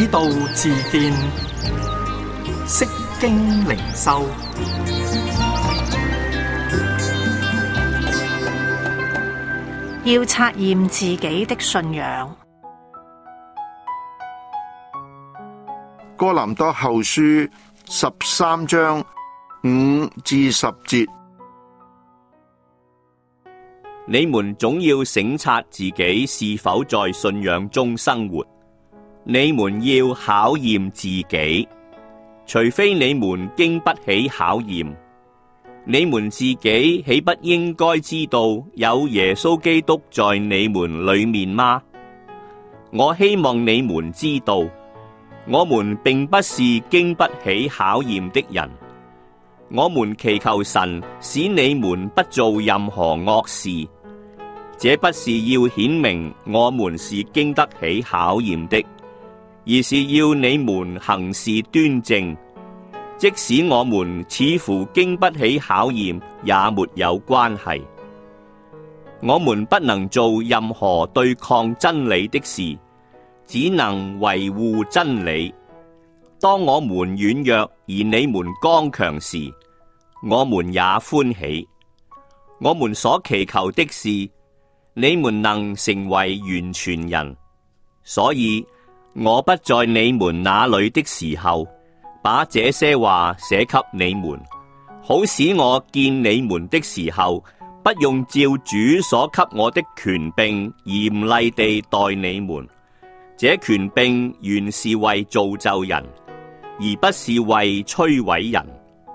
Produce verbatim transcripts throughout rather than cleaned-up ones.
道自見，釋經靈修。 要察驗自己的信仰。 哥林多後書十三章五至十節， 你們總要省察自己是否在信仰中生活。你們要考驗自己，除非你們經不起考驗。你們自己豈不應該知道有耶穌基督在你們裏面嗎？我希望你們知道，我們並不是經不起考驗的人。我們祈求神使你們不做任何惡事，這不是要顯明我們是經得起考驗的，而是要你們行事端正。即使我們似乎經不起考驗，也沒有關係。我們不能做任何對抗真理的事，只能維護真理。當我們軟弱而你們剛強時，我們也歡喜。我們所祈求的是，你們能成為完全人。所以我不在你們那裏的時候，把這些話寫給你們，好使我見你們的時候，不用照主所給我的權柄嚴厲地待你們。這權柄原是為造就人，而不是為摧毀人。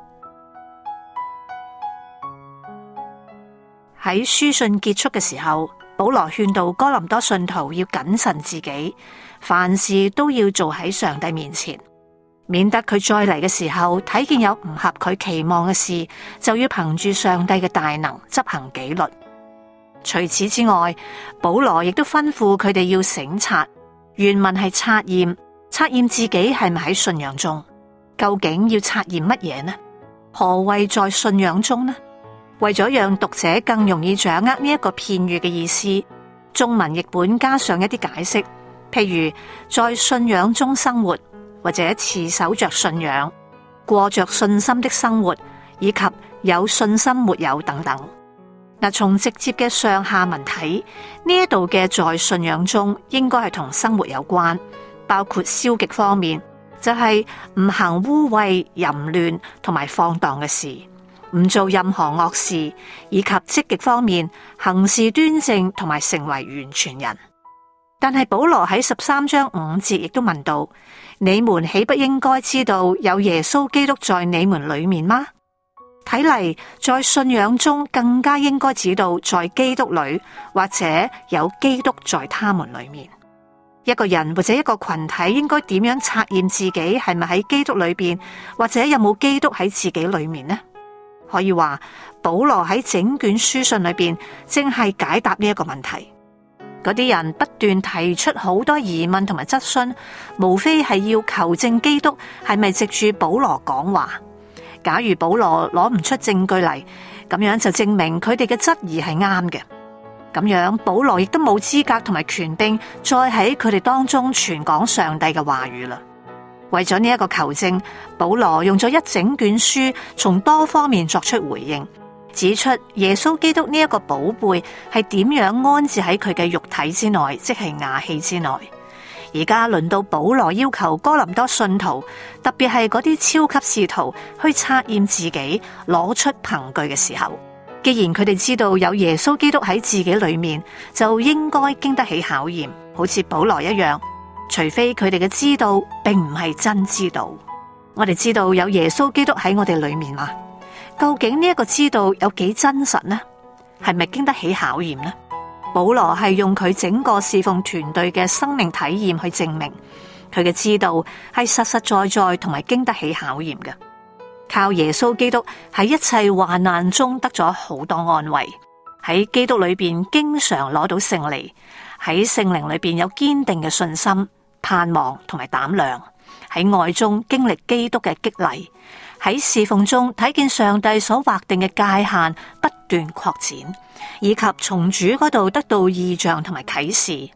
喺書信結束嘅時候，保羅勸導哥林多信徒要謹慎自己，凡事都要做喺上帝面前，免得佢再嚟嘅時候睇見有唔合佢期望嘅事，就要憑住上帝嘅大能執行紀律。除此之外，保羅亦都吩咐佢哋要省察，原文係察驗，察驗自己係咪喺信仰中。究竟要察驗乜嘢呢？何謂在信仰中呢？為咗讓讀者更容易掌握呢一個片語嘅意思，中文譯本加上一啲解釋，譬如在信仰中生活，或者持守着信仰，過着信心的生活，以及有信心沒有等等。嗱，從直接嘅上下文睇，呢一度嘅在信仰中應該係同生活有關，包括消極方面，就係唔行污穢、淫亂同埋放蕩嘅事，唔做任何惡事，以及積極方面，行事端正同埋成為完全人。但係保羅喺十三章五節亦都問到，你們豈不應該知道有耶穌基督在你們裏面嗎？睇嚟，在信仰中更加應該知道在基督裏，或者有基督在他們裏面。一個人或者一個群體應該點樣察驗自己係咪喺基督裏邊，或者有冇基督喺自己裏面呢？可以話保羅喺整卷書信裏邊正係解答呢一個問題。嗰啲人不斷提出好多疑問同埋質詢，無非係要求證基督係咪藉住保羅講話。假如保羅攞唔出證據嚟，咁樣就證明佢哋嘅質疑係啱嘅。咁樣保羅亦都冇資格同埋權柄再喺佢哋當中傳講上帝嘅話語啦。為咗呢一個求證，保羅用咗一整卷書，從多方面作出回應，指出耶穌基督呢一個寶貝係點樣安置喺佢嘅肉體之內，即係瓦器之內。而家輪到保羅要求哥林多信徒，特別係嗰啲超級使徒去察驗自己，攞出憑據嘅時候，既然佢哋知道有耶穌基督喺自己裏面，就應該經得起考驗，好似保羅一樣。除非佢哋嘅知道並唔係真知道。我哋知道有耶穌基督喺我哋裏面嘛？究竟呢一個知道有幾真實呢？係咪經得起考驗呢？保羅係用佢整個侍奉團隊嘅生命體驗去證明佢嘅知道係實實在在同埋經得起考驗嘅。靠耶穌基督喺一切患難中得咗好多安慰，喺基督裏邊經常攞到勝利，喺聖靈裏邊有堅定嘅信心、盼望同埋膽量，喺愛中經歷基督嘅激勵，喺侍奉中睇見上帝所劃定嘅界限不斷擴展，以及從主嗰度得到異象同埋啟示。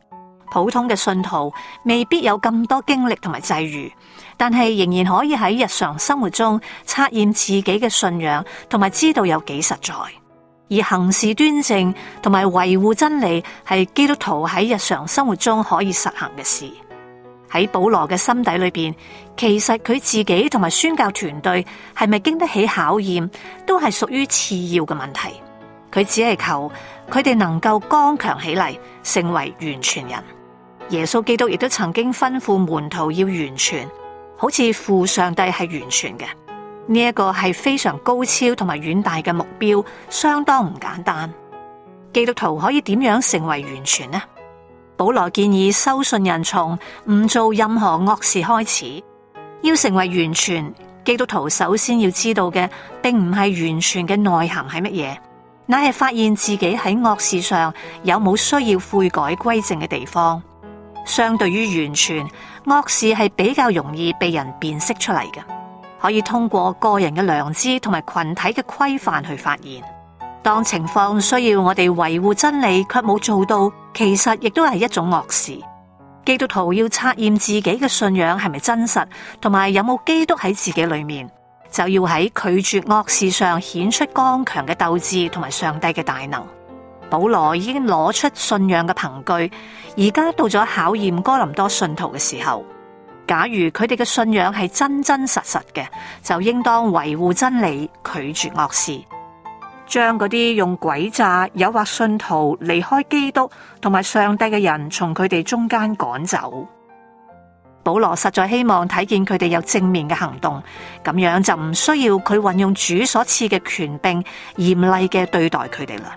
普通嘅信徒未必有咁多經歷同埋際遇，但係仍然可以喺日常生活中測驗自己嘅信仰，同埋知道有幾實在。而行事端正同埋維護真理係基督徒喺日常生活中可以實行嘅事。喺保羅嘅心底裏邊，其實佢自己同埋宣教團隊係咪經得起考驗，都係屬於次要嘅問題。佢只係求佢哋能夠剛強起嚟，成為完全人。耶穌基督亦都曾經吩咐門徒要完全，好似父上帝係完全嘅。呢一個係非常高超同埋遠大嘅目標，相當唔簡單。基督徒可以點樣成為完全呢？保羅建議收信人從唔做任何惡事開始。要成為完全，基督徒首先要知道嘅，並唔係完全嘅內涵係乜嘢，乃係發現自己喺惡事上有冇需要悔改歸正嘅地方。相對於完全，惡事係比較容易被人辨識出嚟嘅，可以通過個人嘅良知同埋群體嘅規範去發現。當情況需要我哋維護真理，卻冇做到，其實亦都係一種惡事。基督徒要測驗自己嘅信仰係咪真實，同埋有冇基督喺自己裏面，就要喺拒絕惡事上顯出剛強嘅鬥志同埋上帝嘅大能。保羅已經攞出信仰嘅憑據，而家到咗考驗哥林多信徒嘅時候。假如佢哋嘅信仰係真真實實嘅，就應當維護真理，拒絕惡事，將嗰啲用詭詐誘惑信徒離開基督同埋上帝嘅人從佢哋中間趕走。保羅實在希望睇見佢哋有正面嘅行動，咁樣就唔需要佢運用主所賜嘅權柄嚴厲嘅對待佢哋啦。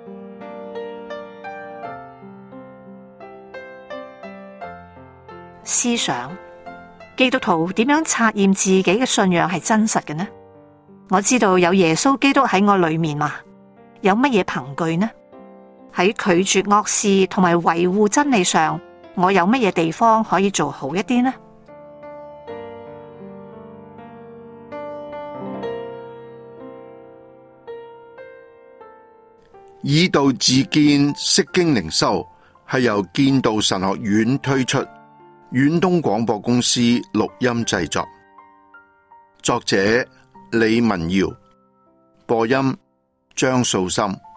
思想，基督徒點樣測驗自己嘅信仰係真實嘅呢？我知道有耶穌基督喺我裏面嘛，有乜嘢憑據呢？喺拒絕惡事同埋維護真理上，我有乜嘢地方可以做好一啲呢？ 以道自見，釋經靈修係由建道神學院推出，遠東廣播公司錄音製作，作者李文堯，播音張素心。